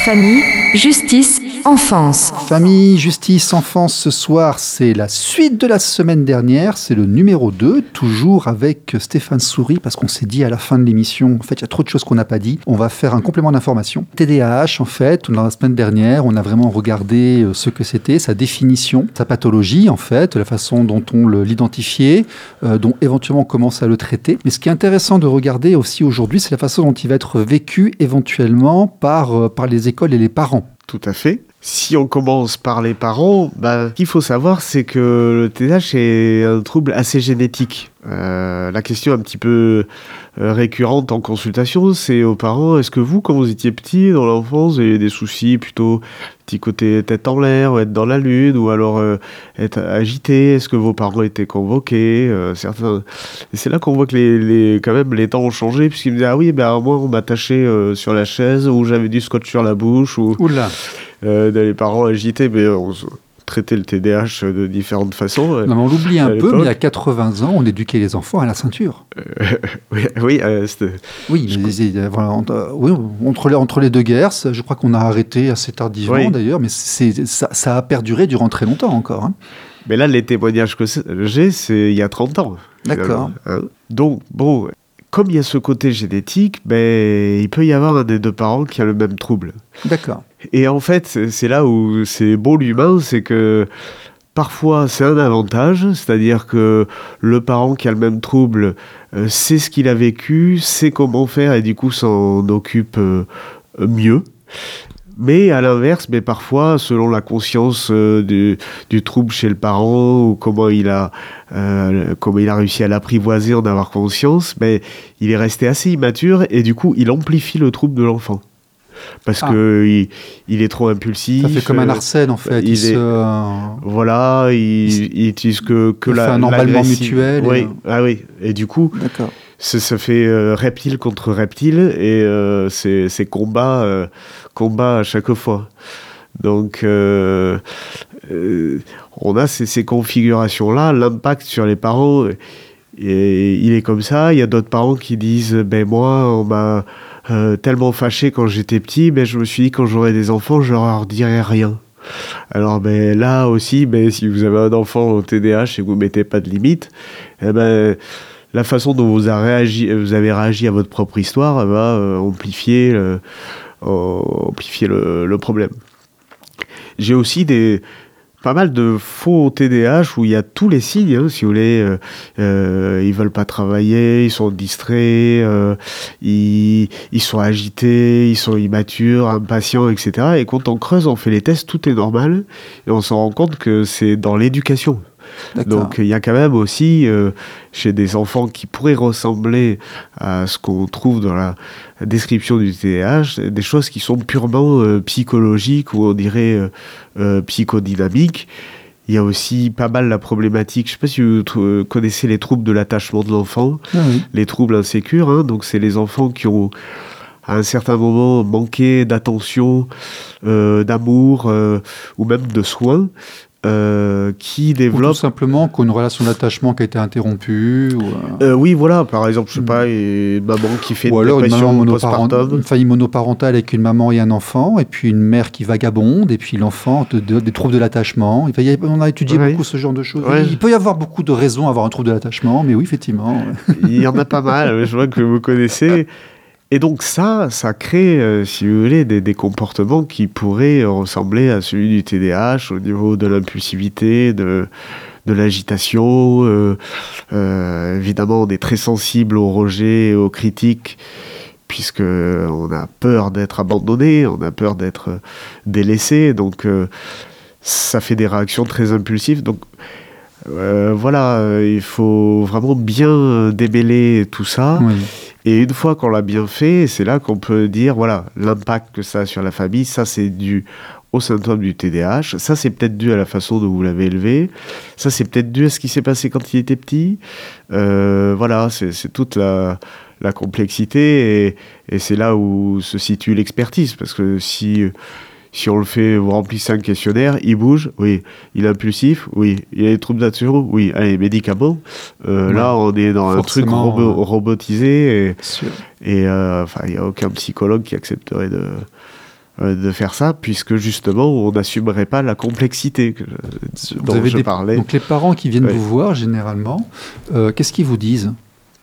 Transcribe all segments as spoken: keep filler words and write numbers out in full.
Famille, justice, enfance. Famille, justice, enfance, ce soir, c'est la suite de la semaine dernière, c'est le numéro deux, toujours avec Stéphane Souris, parce qu'on s'est dit à la fin de l'émission, en fait, il y a trop de choses qu'on n'a pas dit, on va faire un complément d'information. T D A H, en fait, dans la semaine dernière, on a vraiment regardé ce que c'était, sa définition, sa pathologie, en fait, la façon dont on l'identifiait, euh, dont éventuellement on commence à le traiter. Mais ce qui est intéressant de regarder aussi aujourd'hui, c'est la façon dont il va être vécu éventuellement par, euh, par les écoles et les parents. Tout à fait. Si on commence par les parents, bah, ce qu'il faut savoir, c'est que le T D A H est un trouble assez génétique. Euh, la question un petit peu euh, récurrente en consultation, c'est aux parents, est-ce que vous, quand vous étiez petit, dans l'enfance, vous avez des soucis plutôt petit côté tête en l'air, ou être dans la lune, ou alors euh, être agité, est-ce que vos parents étaient convoqués, euh, certains... Et c'est là qu'on voit que les, les, quand même les temps ont changé, puisqu'ils me disaient, ah oui, ben, moi on m'attachait euh, sur la chaise, ou j'avais du scotch sur la bouche, ou... Oula. Euh, les parents agités, mais on traitait le T D A H de différentes façons. Non, mais on l'oublie un peu, mais il y a quatre-vingts ans, on éduquait les enfants à la ceinture. Euh, oui, oui, euh, c'était... Oui, mais, euh, voilà, entre, oui, entre, les, entre les deux guerres, je crois qu'on a arrêté assez tardivement oui. d'ailleurs, mais c'est, ça, ça a perduré durant très longtemps encore. Hein. Mais là, les témoignages que j'ai, c'est il y a trente ans. D'accord. Hein. Donc, bon... Comme il y a ce côté génétique, ben, il peut y avoir un des deux parents qui a le même trouble. D'accord. Et en fait, c'est, c'est là où c'est beau l'humain, c'est que parfois c'est un avantage, c'est-à-dire que le parent qui a le même trouble euh, sait ce qu'il a vécu, sait comment faire et du coup s'en occupe euh, mieux. Mais à l'inverse, mais parfois, selon la conscience euh, du, du trouble chez le parent ou comment il a, euh, comment il a réussi à l'apprivoiser, en avoir conscience, mais il est resté assez immature et du coup, il amplifie le trouble de l'enfant. Parce ah. que il, il est trop impulsif. Ça fait comme un Arsène, en fait. Il, il est, se... Voilà, il, il, il utilise que, que il la, fait un emballement mutuel. Oui, et... ah oui. Et du coup, D'accord. Ça, ça fait euh, reptile contre reptile et euh, c'est, c'est combat, euh, combat à chaque fois. Donc, euh, euh, on a ces, ces configurations-là, l'impact sur les parents, et il est comme ça. Il y a d'autres parents qui disent, ben moi, on m'a euh, tellement fâché quand j'étais petit, ben je me suis dit quand j'aurai des enfants, je leur dirai rien. Alors ben là aussi, ben si vous avez un enfant au T D A H et que vous mettez pas de limite, eh ben la façon dont vous avez réagi, vous avez réagi à votre propre histoire va euh, amplifier, le, euh, amplifier le, le problème. J'ai aussi des, pas mal de faux T D A H où il y a tous les signes, hein, si vous voulez. Euh, euh, ils veulent pas travailler, ils sont distraits, euh, ils, ils sont agités, ils sont immatures, impatients, et cetera. Et quand on creuse, on fait les tests, tout est normal. Et on se rend compte que c'est dans l'éducation. D'accord. Donc il y a quand même aussi euh, chez des enfants qui pourraient ressembler à ce qu'on trouve dans la description du T D A H, des choses qui sont purement euh, psychologiques ou on dirait euh, euh, psychodynamiques. Il y a aussi pas mal la problématique, je ne sais pas si vous t- connaissez les troubles de l'attachement de l'enfant, ah oui. Les troubles insécures, hein, donc c'est les enfants qui ont à un certain moment manqué d'attention, euh, d'amour euh, ou même de soins. Euh, qui développe... Ou tout simplement qu'une relation d'attachement qui a été interrompue ou euh... Euh, oui, voilà, par exemple, je sais pas, une maman qui fait ou une alors dépression une, maman postpartum. Une famille monoparentale avec une maman et un enfant, et puis une mère qui vagabonde, et puis l'enfant, de, de, des troubles de l'attachement. Il y a, on a étudié oui. beaucoup ce genre de choses. Ouais. Il peut y avoir beaucoup de raisons à avoir un trouble de l'attachement, mais oui, effectivement. Il y en a pas mal, je vois que vous connaissez. Et donc ça, ça crée, euh, si vous voulez, des, des comportements qui pourraient ressembler à celui du T D A H au niveau de l'impulsivité, de, de l'agitation. Euh, euh, évidemment, on est très sensible au rejet et aux critiques, puisqu'on a peur d'être abandonné, on a peur d'être délaissé. Donc euh, ça fait des réactions très impulsives. Donc euh, voilà, euh, il faut vraiment bien démêler tout ça. Oui. Et une fois qu'on l'a bien fait, c'est là qu'on peut dire, voilà, l'impact que ça a sur la famille, ça c'est dû au symptôme du T D A H, ça c'est peut-être dû à la façon dont vous l'avez élevé, ça c'est peut-être dû à ce qui s'est passé quand il était petit. Euh, voilà, c'est, c'est toute la, la complexité et, et c'est là où se situe l'expertise, parce que si... Si on le fait, vous remplissez un questionnaire, il bouge, oui. Il est impulsif, oui. Il a des troubles d'attention, oui. Allez, médicaments. Euh, ouais. Là, on est dans Forcément, un truc robo- robotisé et, et euh, enfin, il n'y a aucun psychologue qui accepterait de, euh, de faire ça, puisque justement, on n'assumerait pas la complexité que, euh, dont vous avez je des... parlais. Donc les parents qui viennent ouais. vous voir, généralement, euh, qu'est-ce qu'ils vous disent ?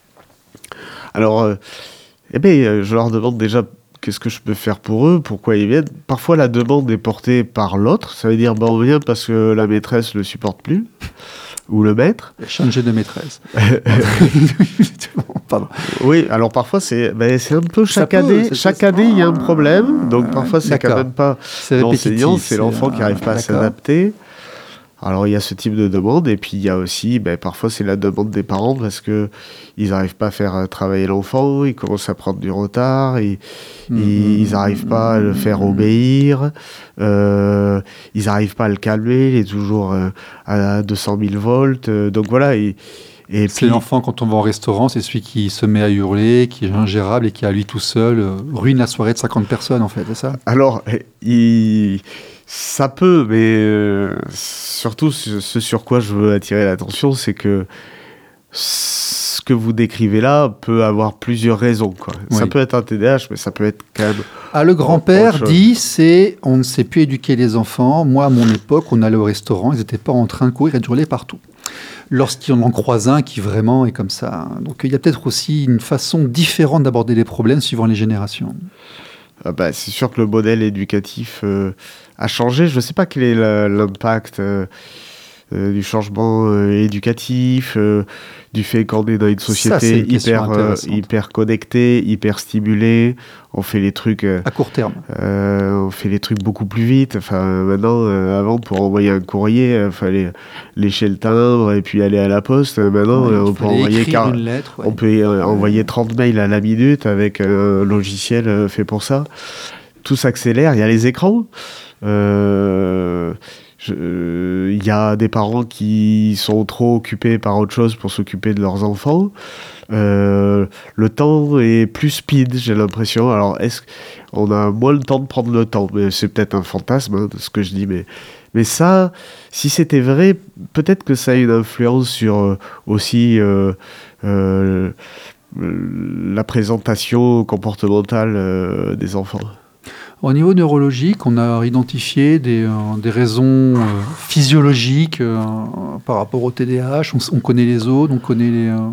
Alors, euh, eh bien, je leur demande déjà qu'est-ce que je peux faire pour eux, pourquoi ils viennent. Parfois, la demande est portée par l'autre. Ça veut dire, ben, on vient parce que la maîtresse ne le supporte plus, ou le maître. Changer de maîtresse. Pardon. Oui, alors parfois, c'est, ben, c'est un peu chaque Ça peut, année. c'est- Chaque c'est- année, il y a un problème. Donc, Ah, parfois, c'est d'accord. quand même pas C'est l'enseignant, répétitif, c'est l'enfant qui n'arrive pas à d'accord. s'adapter. Alors, il y a ce type de demande, et puis il y a aussi, ben, parfois, c'est la demande des parents parce que ils n'arrivent pas à faire euh, travailler l'enfant, ils commencent à prendre du retard, ils ils n'arrivent pas à le faire obéir, euh, ils n'arrivent pas à le calmer, il est toujours euh, à deux cent mille volts, euh, donc voilà. Et, et C'est puis, l'enfant, quand on va au restaurant, c'est celui qui se met à hurler, qui est ingérable et qui, à lui tout seul, euh, ruine la soirée de cinquante personnes, en fait, c'est ça ? alors, il, ça peut, mais euh, surtout ce, ce sur quoi je veux attirer l'attention, c'est que ce que vous décrivez là peut avoir plusieurs raisons, quoi. Oui. Ça peut être un T D A H, mais ça peut être quand même... Ah, le grand-père Autre chose. dit, c'est on ne sait plus éduquer les enfants. Moi, à mon époque, on allait au restaurant, ils n'étaient pas en train de courir et de hurler partout. Lorsqu'on en croise un qui vraiment est comme ça. Donc il y a peut-être aussi une façon différente d'aborder les problèmes suivant les générations. Ah bah, c'est sûr que le modèle éducatif euh, a changé. Je ne sais pas quel est la- l'impact euh, euh, du changement euh, éducatif, euh, du fait qu'on est dans une Ça, société c'est une question hyper, euh, intéressante. hyper connectée, hyper stimulée. On fait les trucs, euh, À court terme. euh, on fait les trucs beaucoup plus vite. Enfin, maintenant, euh, avant, pour envoyer un courrier, il fallait lécher le timbre et puis aller à la poste. Maintenant, Ouais, euh, il on peut fallait envoyer écrire quar- une lettre. ouais. on peut euh, envoyer trente mails à la minute avec un logiciel euh, fait pour ça. Tout s'accélère. Il y a les écrans. Euh, je- euh, Il y a des parents qui sont trop occupés par autre chose pour s'occuper de leurs enfants. Euh, le temps est plus speed, j'ai l'impression. Alors, est-ce qu'on a moins le temps de prendre le temps? Mais c'est peut-être un fantasme, hein, de ce que je dis, mais... Mais ça, si c'était vrai, peut-être que ça a une influence sur euh, aussi euh, euh, la présentation comportementale euh, des enfants. Au niveau neurologique, on a identifié des, euh, des raisons euh, physiologiques euh, par rapport au T D A H. On, on connaît les autres, on connaît les... euh,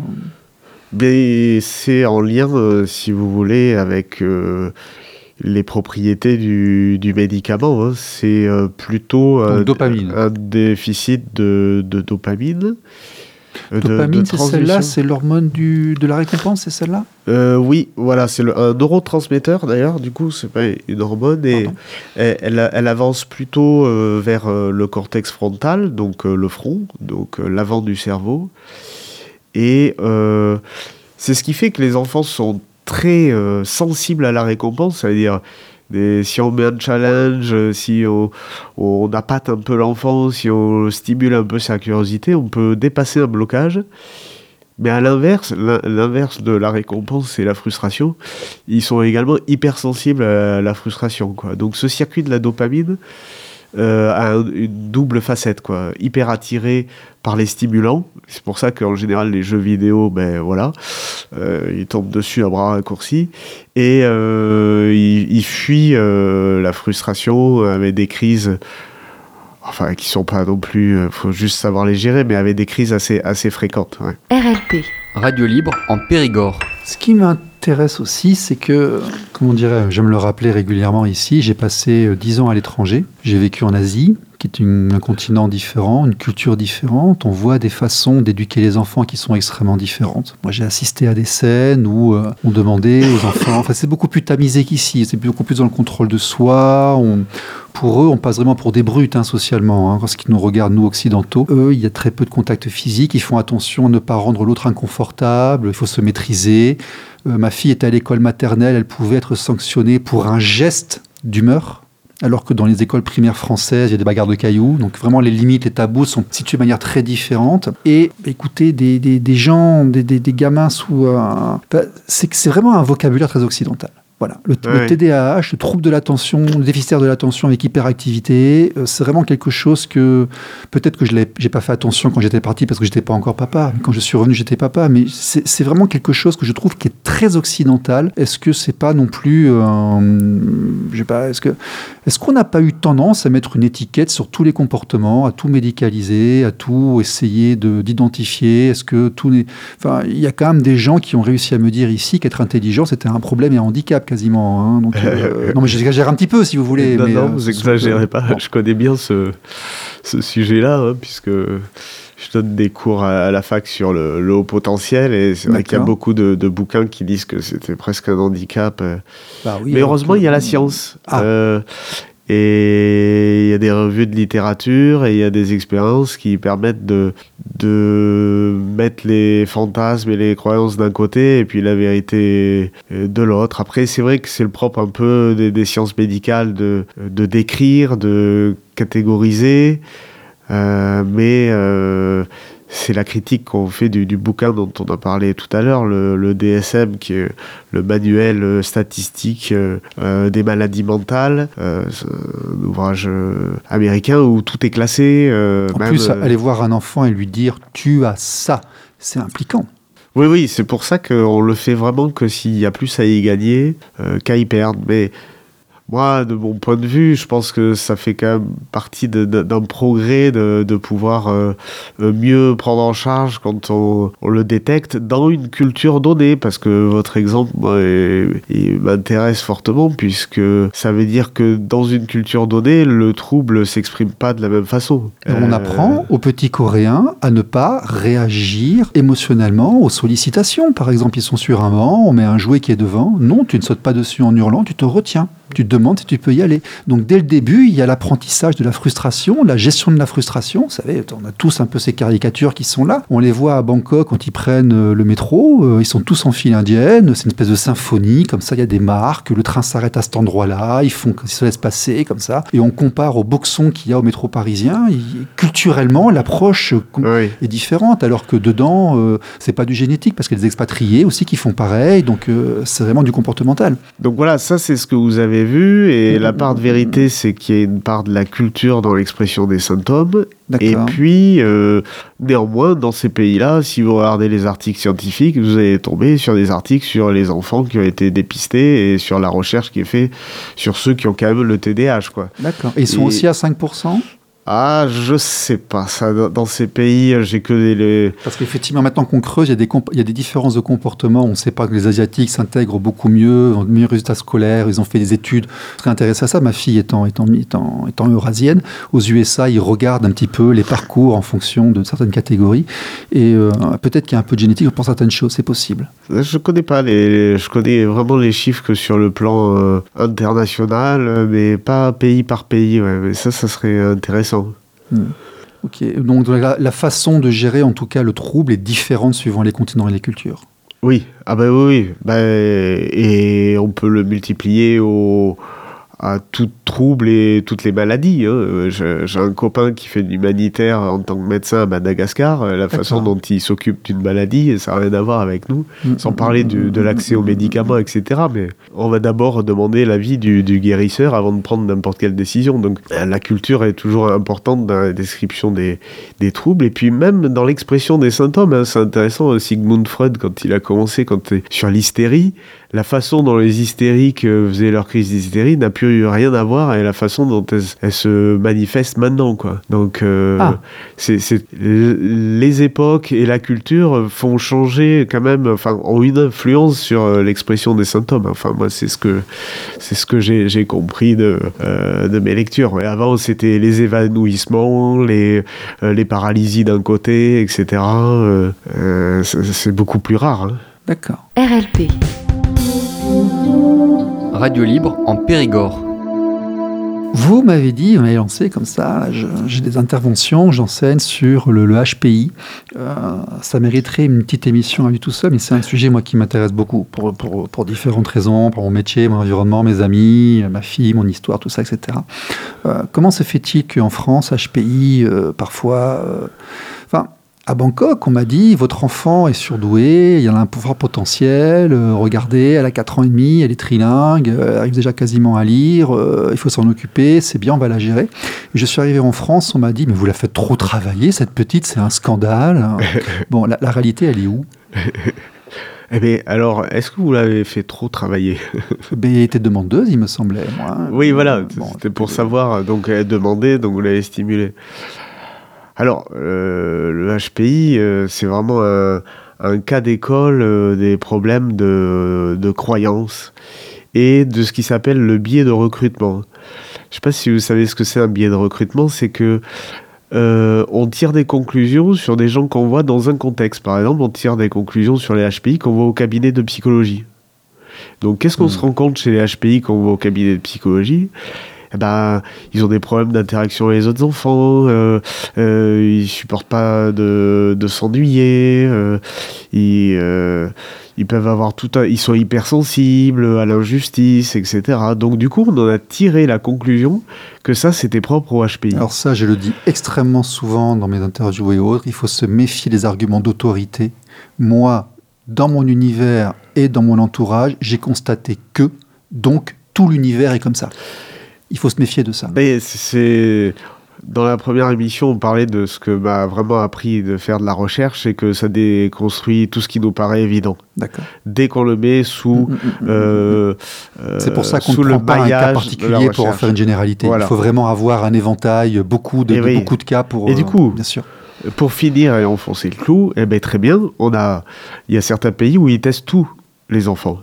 Mais c'est en lien, euh, si vous voulez, avec euh, les propriétés du, du médicament. Hein. C'est euh, plutôt Donc, un, dopamine. un déficit de, de dopamine. euh, de- Dopamine, de c'est celle-là, transmission. c'est l'hormone du, de la récompense, c'est celle-là? Euh, oui, voilà, c'est le- un neurotransmetteur d'ailleurs, du coup, c'est pas une hormone, et Pardon. elle, elle, elle avance plutôt euh, vers euh, le cortex frontal, donc euh, le front, donc euh, l'avant du cerveau. Et euh, c'est ce qui fait que les enfants sont très euh, sensibles à la récompense, c'est-à-dire des- si on met un challenge, euh, si on, on appâte un peu l'enfant, si on stimule un peu sa curiosité, on peut dépasser un blocage. Mais à l'inverse, l'in- l'inverse de la récompense, c'est la frustration. Ils sont également hypersensibles à la frustration, quoi. Donc ce circuit de la dopamine euh, a un- une double facette, quoi. Hyper attiré par les stimulants. C'est pour ça qu'en général, les jeux vidéo, ben voilà, euh, ils tombent dessus à bras raccourcis. Et euh, ils, ils fuient euh, la frustration avec des crises... Enfin, qui sont pas non plus... Il faut juste savoir les gérer, mais avec des crises assez, assez fréquentes, ouais. R L P. Radio libre en Périgord. Ce qui m'intéresse aussi, c'est que, comment dirais-je, j'aime le rappeler régulièrement ici, j'ai passé euh, dix ans à l'étranger. J'ai vécu en Asie, qui est une- un continent différent, une culture différente. On voit des façons d'éduquer les enfants qui sont extrêmement différentes. Moi, j'ai assisté à des scènes où euh, on demandait aux enfants... Enfin, c'est beaucoup plus tamisé qu'ici. C'est beaucoup plus dans le contrôle de soi. On, pour eux, on passe vraiment pour des brutes, hein, socialement. Hein, lorsqu'ils nous regardent, nous, occidentaux. Eux, il y a très peu de contact physique. Ils font attention à ne pas rendre l'autre inconfortable. Il faut se maîtriser. Euh, ma fille était à l'école maternelle. Elle pouvait être sanctionnée pour un geste d'humeur. Alors que dans les écoles primaires françaises, il y a des bagarres de cailloux. Donc vraiment, les limites, les tabous sont situés de manière très différente. Et bah, écoutez, des, des, des gens, des, des, des gamins sous... Euh, bah, c'est, que c'est vraiment un vocabulaire très occidental. Voilà, le, Ouais. le T D A H, le trouble de l'attention, le déficitaire de l'attention avec hyperactivité, euh, c'est vraiment quelque chose que peut-être que je n'ai pas fait attention quand j'étais parti parce que j'étais pas encore papa. Quand je suis revenu, j'étais papa, mais c'est, c'est vraiment quelque chose que je trouve qui est très occidental. Est-ce que c'est pas non plus, euh, je sais pas, est-ce que est-ce qu'on n'a pas eu tendance à mettre une étiquette sur tous les comportements, à tout médicaliser, à tout essayer de, d'identifier? Est-ce que tout n'est, enfin, il y a quand même des gens qui ont réussi à me dire ici qu'être intelligent c'était un problème et un handicap quasiment. Hein. Donc, euh, non, mais j'exagère un petit peu si vous voulez. Non, mais, non, euh, vous c'est exagérez sûr que- pas. bon. Je connais bien ce, ce sujet-là, hein, puisque je donne des cours à, à la fac sur le, le haut potentiel, et c'est vrai qu'il y a D'accord. beaucoup de, de bouquins qui disent que c'était presque un handicap. euh. Bah oui, Mais alors heureusement, que- il y a la science. Ah. Euh, et il y a des revues de littérature et il y a des expériences qui permettent de, de mettre les fantasmes et les croyances d'un côté et puis la vérité euh, de l'autre. Après, c'est vrai que c'est le propre un peu des, des sciences médicales de, de décrire, de catégoriser, euh, mais euh, c'est la critique qu'on fait du, du bouquin dont on a parlé tout à l'heure, le, le D S M, qui est le manuel euh, statistique euh, euh, des maladies mentales, euh, c'est un ouvrage euh, américain où tout est classé. euh, En même, plus, euh, aller voir un enfant et lui dire « tu as ça », c'est impliquant. Oui, oui, c'est pour ça qu'on le fait vraiment que s'il y a plus à y gagner euh, qu'à y perdre. Mais moi, de mon point de vue, je pense que ça fait quand même partie de, de, d'un progrès de, de pouvoir euh, mieux prendre en charge quand on, on le détecte dans une culture donnée. Parce que votre exemple, moi, il, il m'intéresse fortement, puisque ça veut dire que dans une culture donnée, le trouble ne s'exprime pas de la même façon. Et on Euh, apprend aux petits Coréens à ne pas réagir émotionnellement aux sollicitations. Par exemple, ils sont sur un banc, on met un jouet qui est devant. Non, tu ne sautes pas dessus en hurlant, tu te retiens. Tu te demandes si tu peux y aller. Donc dès le début, il y a l'apprentissage de la frustration, la gestion de la frustration. Vous savez, on a tous un peu ces caricatures qui sont là. On les voit à Bangkok quand ils prennent euh, le métro. Euh, ils sont tous en file indienne. C'est une espèce de symphonie. Comme ça, il y a des marques. Le train s'arrête à cet endroit-là. Ils font, ils se laissent passer comme ça. Et on compare au boxon qu'il y a au métro parisien. Et, culturellement, l'approche euh, Oui. est différente. Alors que dedans, euh, c'est pas du génétique parce qu'il y a des expatriés aussi qui font pareil. Donc euh, c'est vraiment du comportemental. Donc voilà, ça c'est ce que vous avez vu, et la part de vérité, c'est qu'il y a une part de la culture dans l'expression des symptômes. Et D'accord. puis, euh, néanmoins, dans ces pays-là, si vous regardez les articles scientifiques, vous allez tomber sur des articles sur les enfants qui ont été dépistés et sur la recherche qui est faite sur ceux qui ont quand même le T D A H, quoi. D'accord. Et ils sont Et- aussi à cinq pour cent. Ah, je sais pas. Ça, dans- dans ces pays, j'ai que des... les- Parce qu'effectivement, maintenant qu'on creuse, il y, a des comp- il y a des différences de comportement. On ne sait pas que les Asiatiques s'intègrent beaucoup mieux, ont de meilleurs résultats scolaires. Ils ont fait des études. Je serais intéressé à ça. Ma fille étant, étant, étant, étant eurasienne, aux U S A, ils regardent un petit peu les parcours en fonction de certaines catégories. Et euh, peut-être qu'il y a un peu de génétique pour certaines choses. C'est possible. Je connais pas les, les- je connais vraiment les chiffres que sur le plan euh, international, euh, mais pas pays par pays. Ouais. Mais ça, ça serait intéressant. Ok. Donc la, la façon de gérer, en tout cas, le trouble est différente suivant les continents et les cultures. Oui, ah ben oui, oui. Ben, et on peut le multiplier au, à tout trouble et toutes les maladies. Hein. J'ai, j'ai un copain qui fait de l'humanitaire en tant que médecin à Madagascar. La D'accord. façon dont il s'occupe d'une maladie, ça n'a rien à voir avec nous. Mm, Sans mm, parler mm, du, mm, de l'accès mm, aux mm, médicaments, et cetera. Mais on va d'abord demander l'avis du, du guérisseur avant de prendre n'importe quelle décision. Donc la culture est toujours importante dans la description des, des troubles. Et puis même dans l'expression des symptômes, hein, c'est intéressant. Sigmund Freud, quand il a commencé quand, sur l'hystérie, la façon dont les hystériques euh, faisaient leur crise d'hystérie n'a plus rien à voir avec la façon dont elles, elles se manifestent maintenant, quoi. Donc, euh, Ah. c'est, c'est, les époques et la culture font changer quand même, enfin, ont une influence sur euh, l'expression des symptômes. Enfin, moi, c'est ce que, c'est ce que j'ai, j'ai compris de, euh, de mes lectures. Et avant, c'était les évanouissements, les, euh, les paralysies d'un côté, et cetera. Euh, euh, c'est, c'est beaucoup plus rare, hein. D'accord. R L P. Radio libre en Périgord. Vous m'avez dit, on m'avait lancé comme ça, je- j'ai des interventions, j'enseigne sur le, le H P I. Euh, ça mériterait une petite émission à lui tout seul, mais c'est un sujet, moi, qui m'intéresse beaucoup, pour, pour, pour différentes raisons, pour mon métier, mon environnement, mes amis, ma fille, mon histoire, tout ça, et cetera. Euh, comment se fait-il qu'en France, H P I, euh, parfois... euh, Enfin, À Bangkok, on m'a dit, votre enfant est surdoué, il a un pouvoir potentiel, euh, regardez, elle a quatre ans et demi, elle est trilingue, euh, elle arrive déjà quasiment à lire, euh, il faut s'en occuper, c'est bien, on va la gérer. Et je suis arrivé en France, on m'a dit, mais vous la faites trop travailler, cette petite, c'est un scandale. Bon, la, la réalité, elle est où? Eh bien, alors, est-ce que vous l'avez fait trop travailler? Ben, elle était demandeuse, il me semblait, moi. Oui, voilà, Bon, c'était pour savoir, donc elle demandait, donc vous l'avez stimulé. Alors, euh, le H P I, euh, c'est vraiment un, un cas d'école euh, des problèmes de, de croyance et de ce qui s'appelle le biais de recrutement. Je ne sais pas si vous savez ce que c'est un biais de recrutement, c'est que euh, on tire des conclusions sur des gens qu'on voit dans un contexte. Par exemple, on tire des conclusions sur les H P I qu'on voit au cabinet de psychologie. Donc, qu'est-ce qu'on mmh. se rend compte chez les H P I qu'on voit au cabinet de psychologie ? Eh ben, ils ont des problèmes d'interaction avec les autres enfants, euh, euh, ils supportent pas de, de s'ennuyer, euh, ils, euh, ils peuvent avoir tout un, ils sont hypersensibles à l'injustice, et cetera. Donc du coup, on en a tiré la conclusion que ça, c'était propre au H P I. Alors ça, je le dis extrêmement souvent dans mes interviews et autres, il faut se méfier des arguments d'autorité. Moi, dans mon univers et dans mon entourage, j'ai constaté que, donc, tout l'univers est comme ça. Il faut se méfier de ça. Mais c'est... Dans la première émission, on parlait de ce que m'a vraiment appris de faire de la recherche, c'est que ça déconstruit tout ce qui nous paraît évident. D'accord. Dès qu'on le met sous, mmh, euh, euh, c'est pour ça qu'on ne prend pas un cas particulier pour en faire une généralité. Voilà. Il faut vraiment avoir un éventail, beaucoup de, de, oui. beaucoup de cas pour. Et du coup, euh, bien sûr. Pour finir et enfoncer le clou, eh ben très bien. On a, il y a certains pays où ils testent tous les enfants.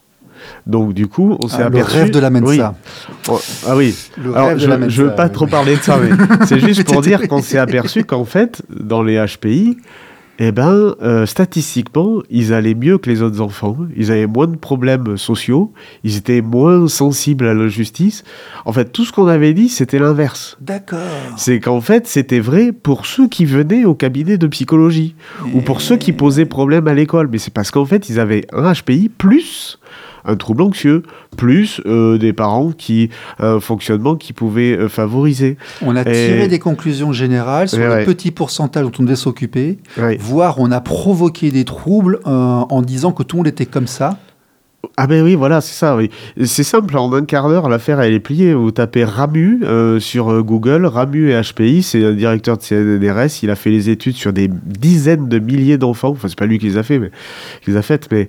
Donc du coup, on s'est ah, aperçu... Le rêve de la Mensa. Oui. Ah oui. Le Alors, rêve je ne veux pas oui. trop parler de ça, mais c'est juste pour dire qu'on s'est aperçu qu'en fait, dans les H P I, eh ben, euh, statistiquement, ils allaient mieux que les autres enfants. Ils avaient moins de problèmes sociaux. Ils étaient moins sensibles à l'injustice. En fait, tout ce qu'on avait dit, c'était l'inverse. D'accord. C'est qu'en fait, c'était vrai pour ceux qui venaient au cabinet de psychologie Et... ou pour ceux qui posaient problème à l'école. Mais c'est parce qu'en fait, ils avaient un H P I plus... un trouble anxieux, plus euh, des parents qui un fonctionnement qui pouvait euh, favoriser. On a tiré et... des conclusions générales sur et le ouais. petit pourcentage dont on devait s'occuper, ouais. voire on a provoqué des troubles euh, en disant que tout le monde était comme ça. Ah ben oui, voilà, c'est ça, oui. C'est simple, en un quart d'heure, l'affaire, elle est pliée. Vous tapez Ramu euh, sur euh, Google, Ramu et H P I, c'est un directeur de C N R S, il a fait les études sur des dizaines de milliers d'enfants, enfin, c'est pas lui qui les a fait, mais qui les a faites, mais...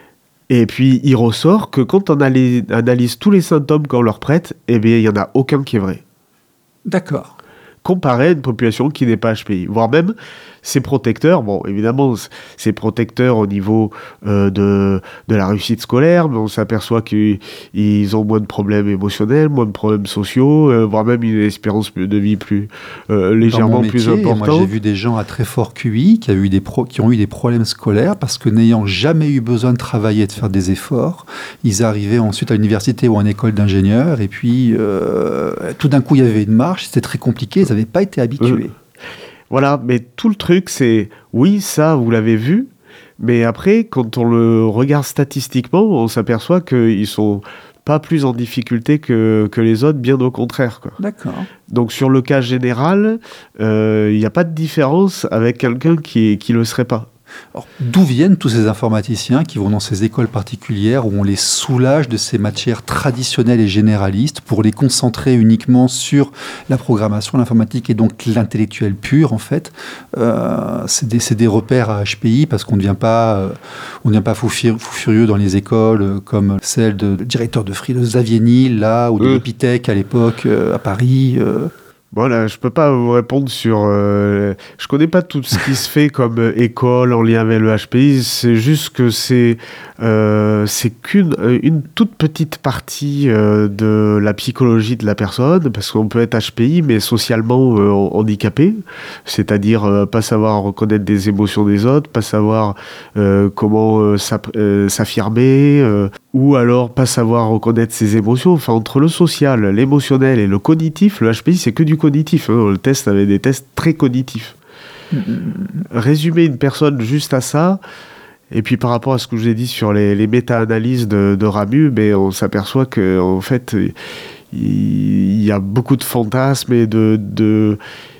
Et puis, il ressort que quand on analyse tous les symptômes qu'on leur prête, eh bien, il n'y en a aucun qui est vrai. D'accord. Comparé à une population qui n'est pas H P I. Voire même, ces protecteurs, bon, évidemment, c'est protecteur au niveau euh, de, de la réussite scolaire, mais on s'aperçoit qu'ils ont moins de problèmes émotionnels, moins de problèmes sociaux, euh, voire même une espérance de vie plus euh, légèrement métier, plus importante. Moi, j'ai vu des gens à très fort Q I qui, a eu des pro, qui ont eu des problèmes scolaires parce que n'ayant jamais eu besoin de travailler et de faire des efforts, ils arrivaient ensuite à l'université ou en école d'ingénieur et puis euh, tout d'un coup, il y avait une marche, c'était très compliqué, ils n'avaient pas été habitués. Euh. Voilà, mais tout le truc, c'est, oui, ça, vous l'avez vu, mais après, quand on le regarde statistiquement, on s'aperçoit qu'ils sont pas plus en difficulté que, que les autres, bien au contraire, quoi. D'accord. Donc, sur le cas général, il euh, n'y a pas de différence avec quelqu'un qui ne le serait pas. Alors, d'où viennent tous ces informaticiens qui vont dans ces écoles particulières où on les soulage de ces matières traditionnelles et généralistes pour les concentrer uniquement sur la programmation, l'informatique et donc l'intellectuel pur en fait. Euh, c'est des, c'est des repères à H P I parce qu'on ne vient pas, euh, on ne vient pas fou, fur, fou furieux dans les écoles euh, comme celle de, de directeur de Free de Xavier Niel là ou de mmh. l'Epitech à l'époque euh, à Paris. Euh, Bon, là, je peux pas vous répondre sur... Euh, je connais pas tout ce qui se fait comme euh, école en lien avec le H P I. C'est juste que c'est euh, c'est qu'une une toute petite partie euh, de la psychologie de la personne, parce qu'on peut être H P I, mais socialement euh, handicapé, c'est-à-dire euh, pas savoir reconnaître des émotions des autres, pas savoir euh, comment euh, s'affirmer, euh, ou alors pas savoir reconnaître ses émotions. Enfin, entre le social, l'émotionnel et le cognitif, le H P I, c'est que du cognitif. Hein. Le test avait des tests très cognitifs. Mmh. Résumer une personne juste à ça, et puis par rapport à ce que je vous ai dit sur les, les méta-analyses de, de Ramu, mais on s'aperçoit qu'en fait, il y a beaucoup de fantasmes et de... de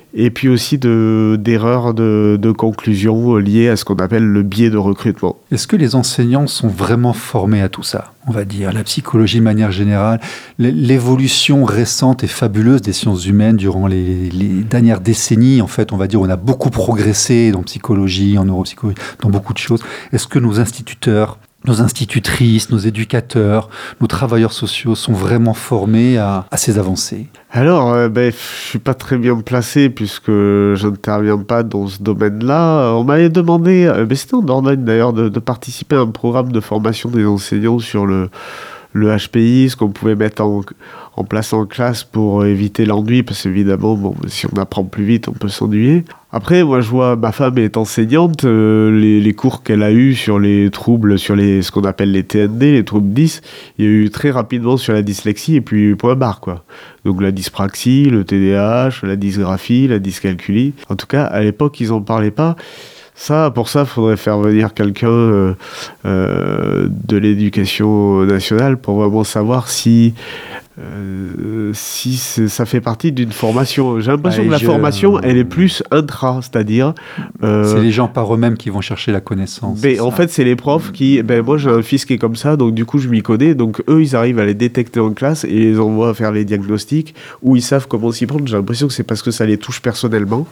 et puis aussi de, d'erreurs de, de conclusion liées à ce qu'on appelle le biais de recrutement. Est-ce que les enseignants sont vraiment formés à tout ça ? On va dire, la psychologie de manière générale, l'évolution récente et fabuleuse des sciences humaines durant les, les dernières décennies, en fait, on va dire, on a beaucoup progressé dans psychologie, en neuropsychologie, dans beaucoup de choses. Est-ce que nos instituteurs, nos institutrices, nos éducateurs, nos travailleurs sociaux sont vraiment formés à, à ces avancées ? Alors, euh, ben, je suis pas très bien placé puisque je n'interviens pas dans ce domaine-là. On m'avait demandé, euh, ben, c'était en Dordogne d'ailleurs, de, de participer à un programme de formation des enseignants sur le, le H P I, ce qu'on pouvait mettre en, en place en classe pour éviter l'ennui, parce qu'évidemment, bon, si on apprend plus vite, on peut s'ennuyer. Après, moi, je vois, ma femme est enseignante, euh, les, les cours qu'elle a eus sur les troubles, sur les, ce qu'on appelle les T N D, les troubles dys, il y a eu très rapidement sur la dyslexie, et puis point barre, quoi. Donc la dyspraxie, le T D A H, la dysgraphie, la dyscalculie. En tout cas, à l'époque, ils n'en parlaient pas. Ça, pour ça, il faudrait faire venir quelqu'un euh, euh, de l'éducation nationale pour vraiment savoir si, euh, si ça fait partie d'une formation. J'ai l'impression Ouais, que la je... formation, elle est plus intra, c'est-à-dire... Euh, c'est les gens par eux-mêmes qui vont chercher la connaissance. Mais en fait, c'est les profs qui... Ben, moi, j'ai un fils qui est comme ça, donc du coup, je m'y connais. Donc eux, ils arrivent à les détecter en classe et les envoient faire les diagnostics, où ils savent comment s'y prendre. J'ai l'impression que c'est parce que ça les touche personnellement.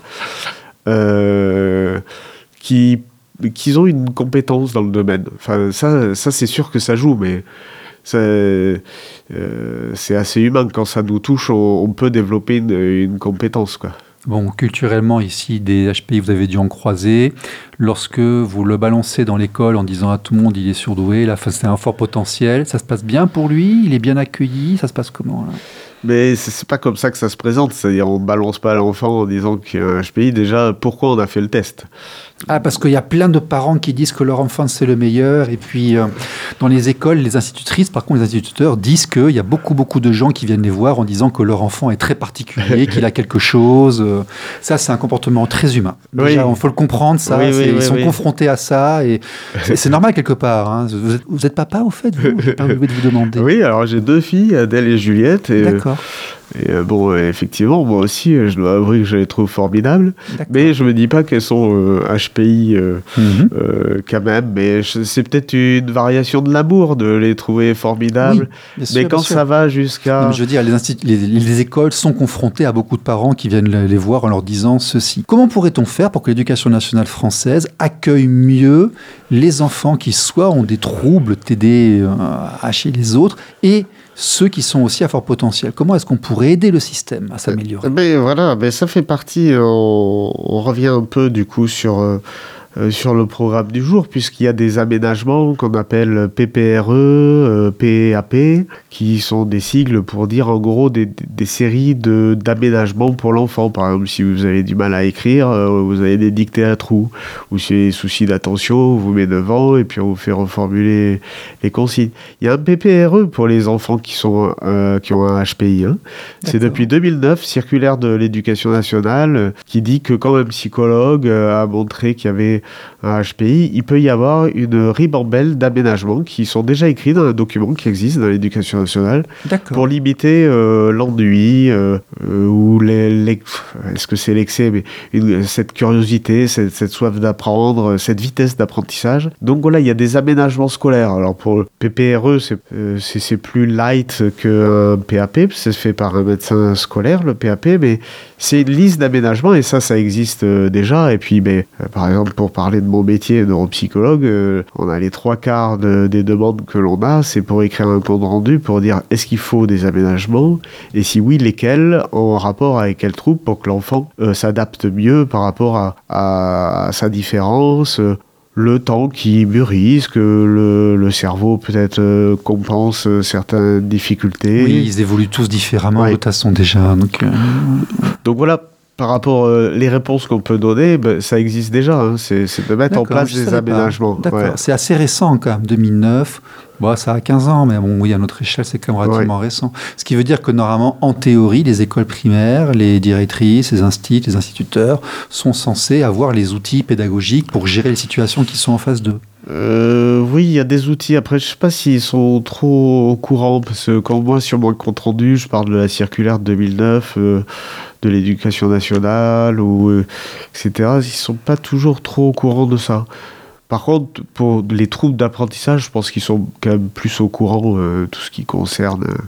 Euh... Qui, qu'ils ont une compétence dans le domaine. Enfin, ça, ça c'est sûr que ça joue, mais ça, euh, c'est assez humain. Quand ça nous touche, on, on peut développer une, une compétence, quoi. Bon, culturellement, ici, des H P I, vous avez dû en croiser. Lorsque vous le balancez dans l'école en disant à tout le monde il est surdoué, là, c'est un fort potentiel, ça se passe bien pour lui? Il est bien accueilli? Ça se passe comment, là? Mais c'est, c'est pas comme ça que ça se présente. C'est-à-dire, on balance pas l'enfant en disant qu'il y a un H P I. Déjà, pourquoi on a fait le test? Ah, parce qu'il y a plein de parents qui disent que leur enfant, c'est le meilleur. Et puis, euh, dans les écoles, les institutrices, par contre, les instituteurs disent qu'il y a beaucoup, beaucoup de gens qui viennent les voir en disant que leur enfant est très particulier, qu'il a quelque chose. Ça, c'est un comportement très humain. Déjà, il oui. faut le comprendre, ça. Oui, oui, ils oui, sont oui. confrontés à ça. Et c'est, c'est normal, quelque part. Hein. Vous, êtes, vous êtes papa, au fait, vous? J'ai pas oublié de vous demander. Oui, alors j'ai deux filles, Adèle et Juliette. Et D'accord. Et euh, bon, euh, effectivement, moi aussi, euh, je dois avouer que je les trouve formidables. D'accord. Mais je me dis pas qu'elles sont euh, H P I euh, mm-hmm. euh, quand même. Mais je, c'est peut-être une variation de l'amour de les trouver formidables. Oui, sûr, mais quand ça va jusqu'à... Non, mais je veux dire, les, institu- les, les écoles sont confrontées à beaucoup de parents qui viennent les voir en leur disant ceci. Comment pourrait-on faire pour que l'éducation nationale française accueille mieux les enfants qui soit ont des troubles T D A H et les autres, et ceux qui sont aussi à fort potentiel? Comment est-ce qu'on pourrait aider le système à s'améliorer? Mais voilà, mais ça fait partie, on, on revient un peu du coup sur, euh, euh, sur le programme du jour, puisqu'il y a des aménagements qu'on appelle P P R E, euh, P A P, qui sont des sigles pour dire en gros des, des séries de, d'aménagements pour l'enfant. Par exemple, si vous avez du mal à écrire, euh, vous avez des dictées à trous, ou si vous avez des soucis d'attention, on vous met devant et puis on vous fait reformuler les consignes. Il y a un P P R E pour les enfants qui, sont, euh, qui ont un H P I. Hein. C'est depuis deux mille neuf, circulaire de l'éducation nationale, euh, qui dit que quand un psychologue euh, a montré qu'il y avait un H P I, il peut y avoir une ribambelle d'aménagements qui sont déjà écrits dans un document qui existe dans l'éducation nationale. D'accord. Pour limiter euh, l'ennui euh, euh, ou les, les, est-ce que c'est l'excès, mais une, cette curiosité, cette, cette soif d'apprendre, cette vitesse d'apprentissage. Donc voilà, il y a des aménagements scolaires. Alors pour le P P R E, c'est, euh, c'est, c'est plus light qu'un P A P, c'est fait par un médecin scolaire, le P A P, mais c'est une liste d'aménagements et ça, ça existe euh, déjà. Et puis, ben, euh, par exemple, pour parler de mon métier de neuropsychologue, euh, on a les trois quarts de, des demandes que l'on a, c'est pour écrire un compte rendu pour dire est-ce qu'il faut des aménagements et si oui, lesquels, en rapport avec quel trouble pour que l'enfant euh, s'adapte mieux par rapport à, à, à sa différence, euh, le temps qui mûrisse, que le, le cerveau peut-être euh, compense euh, certaines difficultés. Oui, ils évoluent tous différemment ouais. de toute façon déjà. Donc, euh... donc voilà. Par rapport euh, les réponses qu'on peut donner, ben, ça existe déjà. Hein. C'est, c'est de mettre D'accord, en place des aménagements. D'accord. Ouais. C'est assez récent quand même, deux mille neuf. Bon, ça a quinze ans, mais bon, oui, à notre échelle, c'est quand même relativement ouais. récent. Ce qui veut dire que normalement, en théorie, les écoles primaires, les directrices, les instituts, les instituteurs sont censés avoir les outils pédagogiques pour gérer les situations qui sont en face d'eux. Euh, oui, il y a des outils. Après, je sais pas s'ils sont trop au courant, parce que quand moi, sur mon compte rendu, je parle de la circulaire de deux mille neuf, euh, de l'éducation nationale, ou, euh, et cetera, ils sont pas toujours trop au courant de ça. Par contre, pour les troubles d'apprentissage, je pense qu'ils sont quand même plus au courant, euh, tout ce qui concerne... Euh,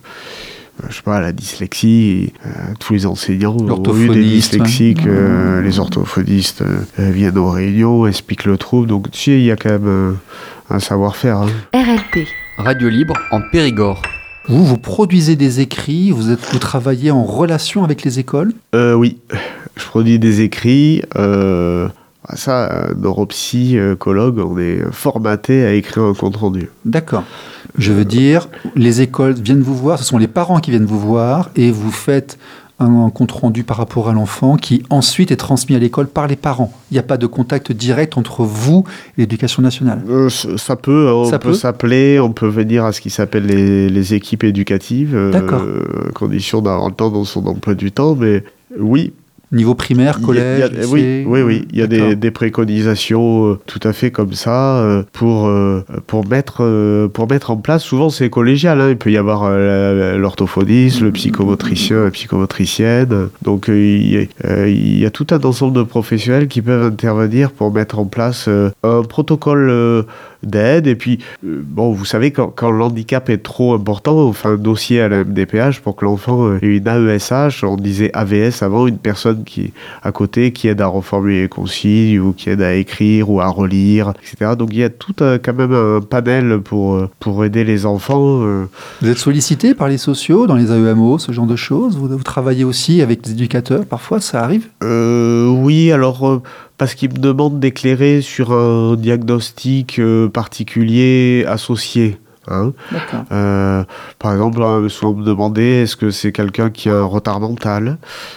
je sais pas, la dyslexie, euh, tous les enseignants ont eu des dyslexiques, euh, les orthophonistes euh, viennent aux réunions, expliquent le trouble, donc tu sais, il y a quand même euh, un savoir-faire. Hein. R L P. Radio libre en Périgord. Vous, vous produisez des écrits, vous, êtes, vous travaillez en relation avec les écoles ? euh, Oui, je produis des écrits. Euh, ça, neuropsychologue, on est formaté à écrire un compte-rendu. D'accord. Je veux dire, les écoles viennent vous voir, ce sont les parents qui viennent vous voir et vous faites un, un compte-rendu par rapport à l'enfant qui ensuite est transmis à l'école par les parents. Il n'y a pas de contact direct entre vous et l'éducation nationale. Euh, ça peut, on ça peut, peut s'appeler, on peut venir à ce qui s'appelle les, les équipes éducatives, D'accord. euh, condition d'avoir le temps dans son emploi du temps, mais oui. Niveau primaire, collège, il y a, il y a, lycée, oui, oui, oui, il y a des, des préconisations euh, tout à fait comme ça euh, pour, euh, pour, mettre, euh, pour mettre en place, souvent c'est collégial, hein, il peut y avoir euh, l'orthophoniste, le psychomotricien, la psychomotricienne, donc euh, il, y a, euh, il y a tout un ensemble de professionnels qui peuvent intervenir pour mettre en place euh, un protocole euh, d'aide, et puis, euh, bon, vous savez, quand, quand le handicap est trop important, on fait un dossier à la M D P H pour que l'enfant ait une A E S H, on disait A V S avant, une personne qui à côté, qui aide à reformuler les consignes, ou qui aide à écrire, ou à relire, et cetera. Donc il y a tout un, quand même un panel pour, pour aider les enfants. Euh. Vous êtes sollicité par les sociaux, dans les A E M O, ce genre de choses ? Vous, vous travaillez aussi avec des éducateurs, parfois, ça arrive ? euh, Oui, alors... Euh, parce qu'ils me demandent d'éclairer sur un diagnostic euh, particulier associé. Hein. Euh, par exemple, souvent me demander est-ce que c'est quelqu'un qui a un retard mental,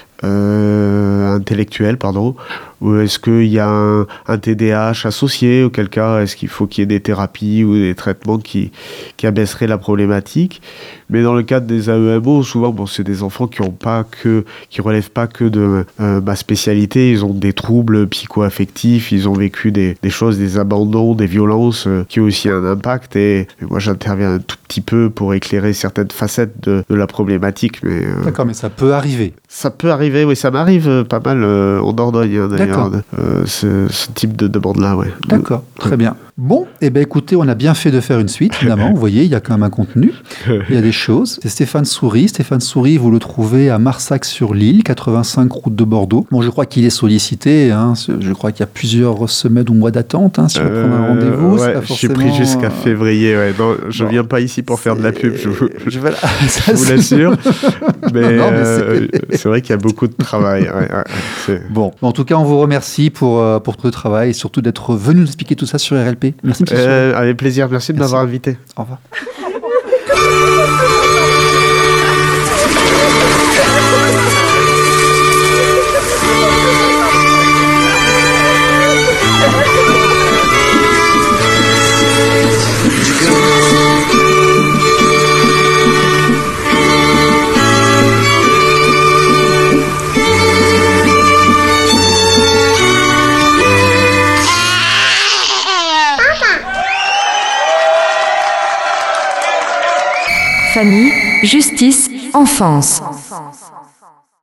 euh, intellectuel, pardon, ou est-ce qu'il y a un, un T D A H associé, auquel cas est-ce qu'il faut qu'il y ait des thérapies ou des traitements qui, qui abaisseraient la problématique. Mais dans le cadre des A E M O, souvent, bon, c'est des enfants qui ont pas que, qui relèvent pas que de euh, ma spécialité, ils ont des troubles psycho-affectifs, ils ont vécu des, des choses, des abandons, des violences, euh, qui ont aussi un impact, et, et moi j'interviens un tout petit peu pour éclairer certaines facettes de, de la problématique. Mais, euh, D'accord, mais ça peut arriver. Ça peut arriver, oui, ça m'arrive euh, pas mal euh, en Dordogne, hein, d'ailleurs, euh, ce, ce type de demande-là, ouais. D'accord, très ouais. bien. Bon, eh bien écoutez, on a bien fait de faire une suite, finalement. Vous voyez, il y a quand même un contenu, il y a des choses. C'est Stéphane Soury. Stéphane Soury, vous le trouvez à Marsac-sur-l'Île, quatre-vingt-cinq route de Bordeaux. Bon, je crois qu'il est sollicité, hein. Je crois qu'il y a plusieurs semaines ou mois d'attente, hein, si on euh, prend un rendez-vous. Ouais, je suis pris jusqu'à février, ouais. Non, je ne viens pas ici pour faire de la pub, je vous, je, voilà, je vous l'assure. Mais, non, non, mais euh, c'est... c'est vrai qu'il y a beaucoup de travail. Ouais, ouais, c'est... Bon, en tout cas, on vous remercie pour, euh, pour tout le travail et surtout d'être venu nous expliquer tout ça sur R L P. Merci, monsieur. Euh, avec plaisir, merci de merci. m'avoir invité. Au revoir. Famille, justice, enfance.